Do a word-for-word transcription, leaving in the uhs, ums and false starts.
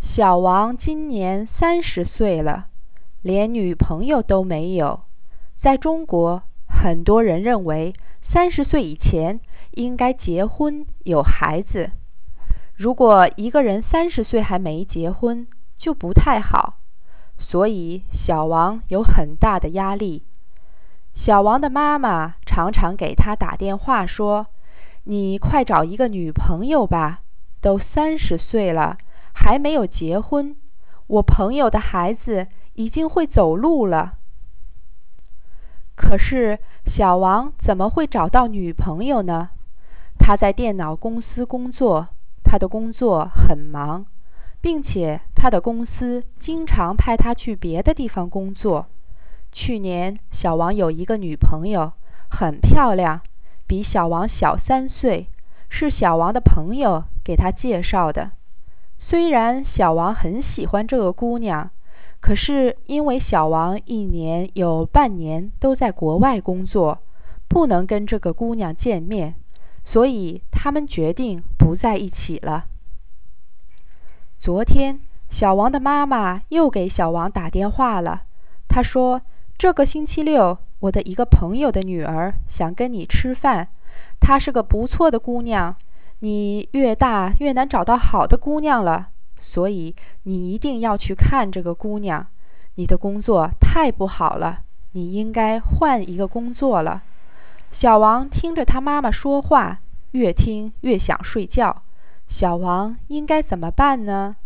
小王今年三十岁了，连女朋友都没有。在中国，很多人认为三十岁以前应该结婚有孩子。如果一个人三十岁还没结婚，就不太好。所以小王有很大的压力。小王的妈妈常常给他打电话说：“你快找一个女朋友吧，都三十岁了，还没有结婚。我朋友的孩子已经会走路了。”可是小王怎么会找到女朋友呢？他在电脑公司工作，他的工作很忙，并且他的公司经常派他去别的地方工作。去年小王有一个女朋友，很漂亮，比小王小三岁，是小王的朋友给他介绍的。虽然小王很喜欢这个姑娘，可是因为小王一年有半年都在国外工作，不能跟这个姑娘见面，所以他们决定不在一起了。昨天，小王的妈妈又给小王打电话了。她说：“这个星期六，我的一个朋友的女儿想跟你吃饭，她是个不错的姑娘。你越大越难找到好的姑娘了，所以你一定要去看这个姑娘。你的工作太不好了，你应该换一个工作了。”小王听着他妈妈说话，越听越想睡觉。小王应该怎么办呢？